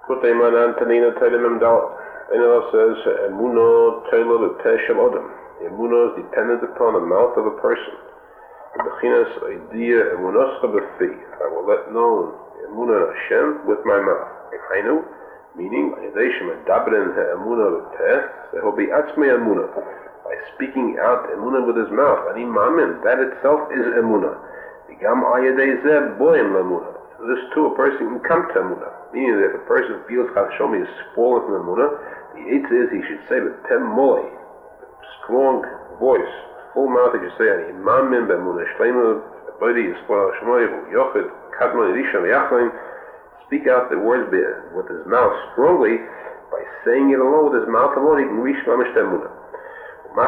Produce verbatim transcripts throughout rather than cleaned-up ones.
Kutayman Antonina Telemem Dal. Anyone says, Emuno Tela B'Peh Shel Odom. Emuno is dependent upon the mouth of a person. The Bechinas idea Emunoscha B'Fi. I will let known Emunah Hashem with my mouth. Hainu, meaning, Yadeshim Adabrin Emunah B'Peh, there will be Atzmei Emunah. By speaking out Emunah with his mouth, Ani Mamin, that itself is Emunah. Gam Ayadei Zeh Boim L'Emunah. So this too, a person can come to Emunah. Meaning that if a person feels Chas Shomi is fallen from Emunah, the eighth is he should say with Pem Molei, strong voice, full mouth, he should say, Ani Mamin B'Emunah Shleimu B'Odi Yispoel Shmoyehu Yochid Kadmon Yishan V'Yachleim. Speak out the words with his mouth strongly. By saying it alone with his mouth alone, he can reach Mamish Emunah. A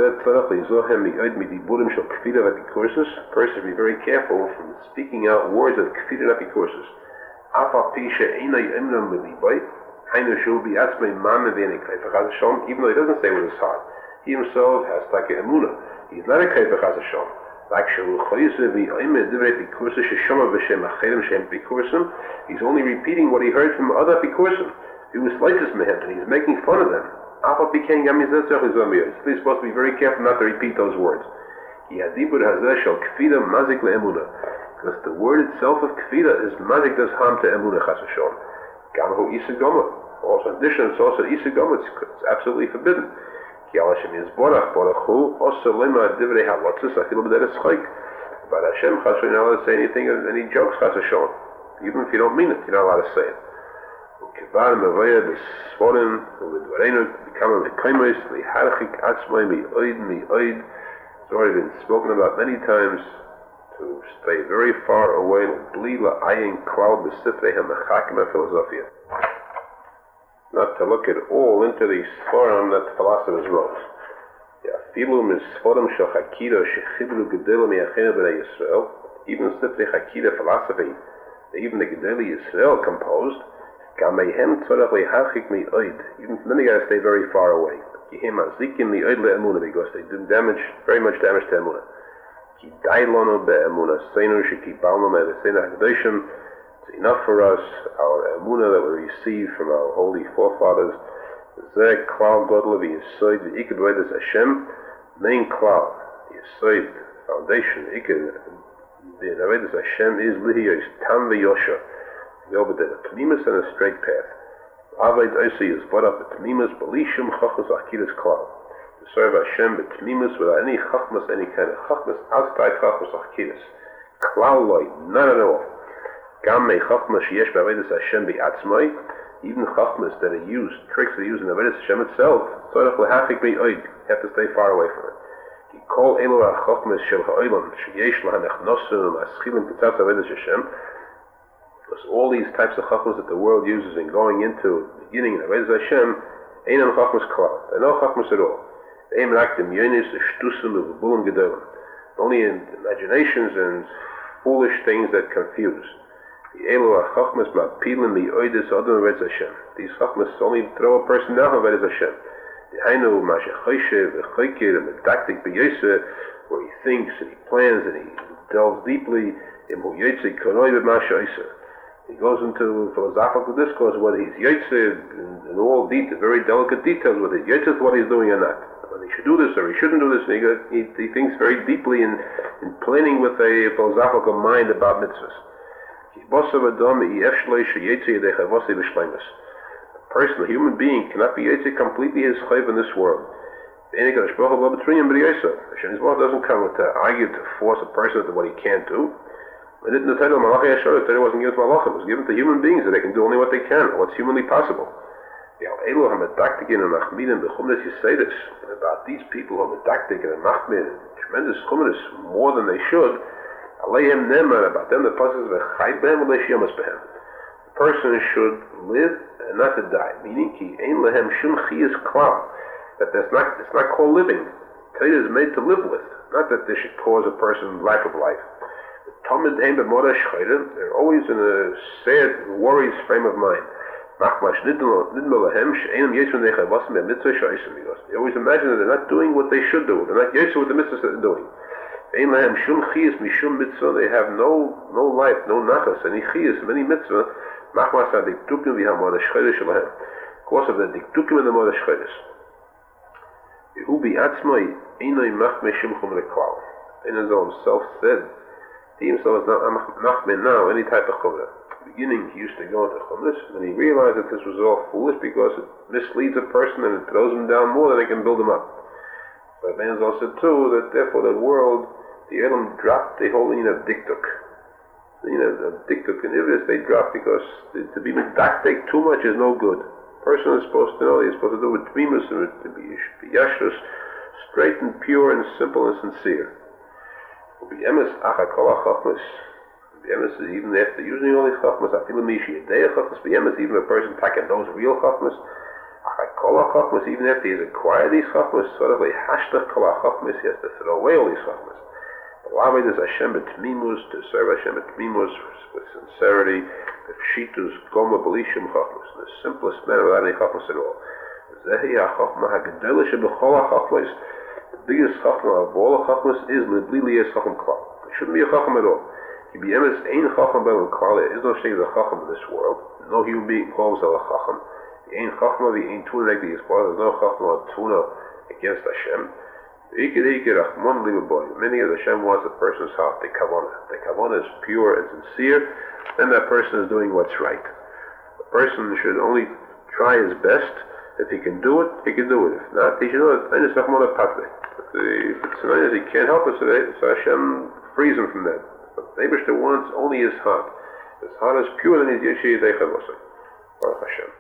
person should be very careful from speaking out words of kfir apikursus. Even though he doesn't say with his heart, he himself has like a emunah. He's not a kaifer chas Hashem. He's only repeating what he heard from other apikursim. He was slightest mehem, and he's making fun of them. So he's supposed to be very careful not to repeat those words. Because the word itself of kfira is mazik does harm to emunah chas v'shalom. Gamhu isagoma. Also in addition, it's also isagoma. It's absolutely forbidden. But Hashem chas v'shalom, you're not allowed to say anything, any jokes chas v'shalom. Even if you don't mean it, you're not allowed to say it. It's already been spoken about many times to stay very far away, not to look at all into the Sforim that the philosophers wrote. Even Sifrei Hakida philosophy, even the Gedolei Yisrael composed, even then you got to stay very far away. Because they do damage, very much damage to emunah. It's enough for us, our emunah that we receive from our holy forefathers. Main klal, Yesod, foundation, the Avodas Hashem is lihiyos tam v'yosha. Over the Tamimus and a straight path. Avoid Osi is brought up the Tamimus, Belishim, Chachmas, Akidas, Klal. To serve Hashem, the Tamimus, without any Chachmas, any kind of Chachmas, outside Chachmas, Akidas. Klal loy, none at all. Gam me Chachmas, Yesh, B'Avodas Hashem, B'Atzmai, even Chachmas that are used, tricks that are used in Avodas Hashem itself, Tzorach L'Hachik B'Oid, you have to stay far away from it. Ki kol elu ha-Chachmas shel ha'olam, sheyesh l'hanechnosun, aschilim Ketzatz Avodas Hashem, because all these types of chachmas that the world uses in going into the beginning of Avodas Hashem, einam chachmas klal. They're no chachmas at all. Eim rak dem yonis shtusim u'bulim gedolim. Only in imaginations and foolish things that confuse. The elu ha-chachmas ma'pilim mi'oidis odom Avodas Hashem. These chachmas only throw a person down from Avodas Hashem. The hainu ma'shechoshe v'choykir v'medaktik b'yoseh, where he thinks and he plans and he delves deeply in hu yotze konoi v'ma'sha'oseh. He goes into philosophical discourse whether he's yotze in, in all detail, very delicate details, whether he's yotze what he's doing or not, whether he should do this or he shouldn't do this. And he, got, he, he thinks very deeply in, in planning with a philosophical mind about mitzvahs. A person, a human being, cannot be yotze completely his chayv in this world. Hashem doesn't come to argue to force a person to what he can't do. It didn't the title Malachi Yashar, the title wasn't given to Malachim, it was given to human beings that they can do only what they can, what's humanly possible. You say this about these people who are medaktik and machmir, tremendous chumras, more than they should. Aleihem nemer, about them the pasuk is v'chai behem v'leish yomas behem. The person should live and not to die, meaning ki ein lehem shum chiyas klal, that that's not, it's not called living. Torah is made to live with, not that this should cause a person lack of life. They're always in a sad, worried frame of mind. They always imagine that they're not doing what they should do. They're not yotze with the mitzvahs that they're doing. They have no no life, no nachas, any chiyas, any mitzvah, Machmas ha-diktukim v'hamod ha-shcheres shelahem. Because of the diktukim and the mod ha-shcheres. Yehu bi'atzmai einoi machmei shimchum leklal. Einazal himself said, he himself is not machmei now any type of chumrah. Beginning, he used to go into Chumash, and he realized that this was all foolish because it misleads a person and it throws him down more than it can build him up. But Ben also said too that therefore the world, the Elam dropped the whole line of diktuk. You know, the diktuk and Ivris, they dropped because to be medaktek too much is no good. A person is supposed to know, he's supposed to do with tmimus and to be yashrus, straight and pure and simple and sincere. Be emes acha kol ha-chachmas. Be'emes is even after using all these chachmas, afilu mishi yedei chachmas, be'emes even a person taking those real chachmas, achai kol ha-chachmas, even after he's acquired these chachmas, sort of like hashtag kol ha-chachmas, he has to throw away all these chachmas. The Lamed is Hashem b'tmimus, to serve Hashem b'tmimus with sincerity, the pshitus goma b'lishim chachmas, the simplest manner without any chachmas at all. Zehi ha-chachma ha-gedele shebechol ha-chachmas, the biggest chachma of all chachmas is libli liyes chacham klal. It shouldn't be a chacham at all. There is no shade of chacham in this world. No human being calls himself a chacham. The ain't chachma, the ain't tuna like the Yisrael. There's no chachma or tuna against Hashem. Many of Hashem wants a person's heart, the kavanah. The kavanah is pure and sincere, then that person is doing what's right. The person should only try his best. If he can do it, he can do it. If not, he should know it. If it's an he can't help us today, so Hashem frees him from that. But the Eibishter wants only his heart. His heart is pure than his Yeshua Deichav. Baruch Hashem.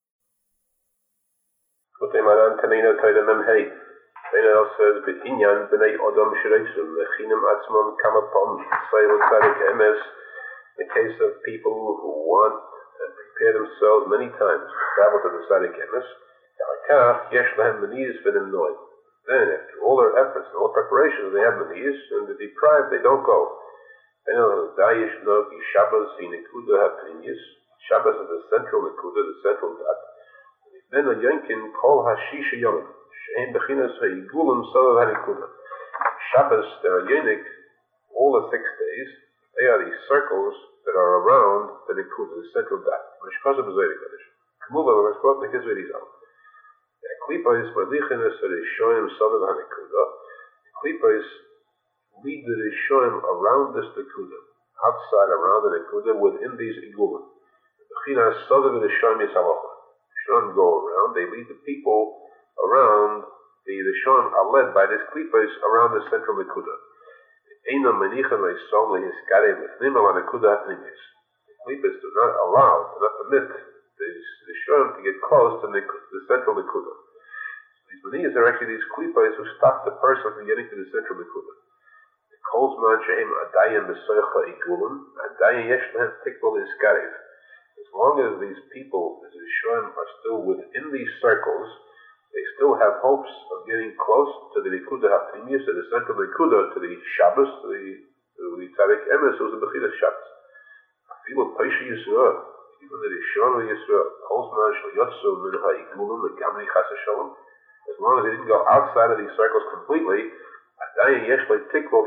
Kutei Maran Tanina Toida Memhei. Tanina says, B'inyan b'nei Odom Shreisum, Lechinim Atzmon Kamapom, Sail Tzadik Emes, the case of people who want and prepare themselves many times to travel to the Tzadik Emes, Yalakach Yesh Lahem Meniz V'nim Noi. Then, after all their efforts and all preparations, they have Meniz, and they're deprived, they don't go. Shabbos in Nekuda HaPnimis. Shabbos is the central Nekuda, the central dat. Then a Yankin Kol HaShisha Yom. Shehem Bechinas HaYigulim Solav HaNekuda. Shabbos, there are Yenik, all the six days. They are these circles that are around the Nekuda, the central dat. Mishkasa B'Zoyri Kaddish. K'muva V'Mashkot Nekizvei Rizal. The Klipa is Marlichinas HaRishoyim Solav HaNekuda. The Klipa is lead the Rishonim around this Nekuda, outside around the Nekuda, within these Igulim. The Chinas Sodav and Rishonim is halacha. Rishonim go around, they lead the people around, the Rishonim are led by this Klipos around the central Nekuda. Eina Menichan Leisom Lehiskarev Lefnim ala Nekuda HaPnimis. The Klipos do not allow, do not permit the Rishonim to get close to the, the central Nekuda. These Meniyas are actually these Klipos who stop the person from getting to the central Nekuda. Kolzman shehem adayin b'soicha igulim, adayin yesh lehem tikbol iskarev. As long as these people, as Rishonim, are still within these circles, they still have hopes of getting close to the Nekuda HaPnimis, to the central Nekuda, to the Shabbos, to the Tzadik Emes, who's the Bechidas Shabbos. Afilu Paisha Yisrael, even the Rishonim of Yisrael, Kolzman shel yotzu min ha'igulim legamri chas v'shalom. As long as they didn't go outside of these circles completely, he still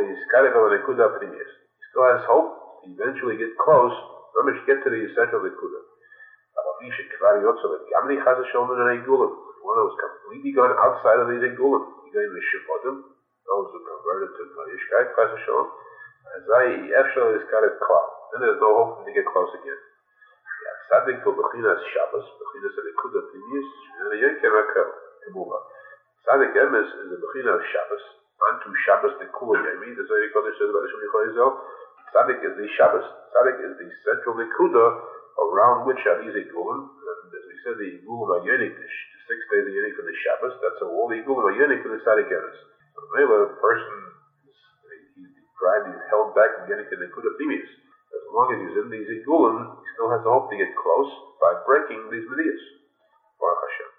has hope to eventually get close, to get to the essential Nekuda. One who's completely gone outside of these Igulim, those who converted to Yishkai, then there's no hope to get close again. Tzaddik to Bechinas Shabbos, Bechinas Nekuda Pnimis, Tzaddik Emes is the Bechina of Shabbos. Unto Shabbos the Kula Yemi, the Zohar Kodesh says about the Shemini Choizel. Tzaddik is the Shabbos. Tzaddik is the central Nekuda around which are these Igulim. And as we said, the Igulim are Yenik, the six days are Yenik for the Shabbos. That's all the Igulim are Yenik for the Tzaddik Emes. So maybe a person is he's deprived, he's held back from getting to Nekuda Pnimis. As long as he's in these Igulim, he still has the hope to get close by breaking these Meniyos. Baruch Hashem.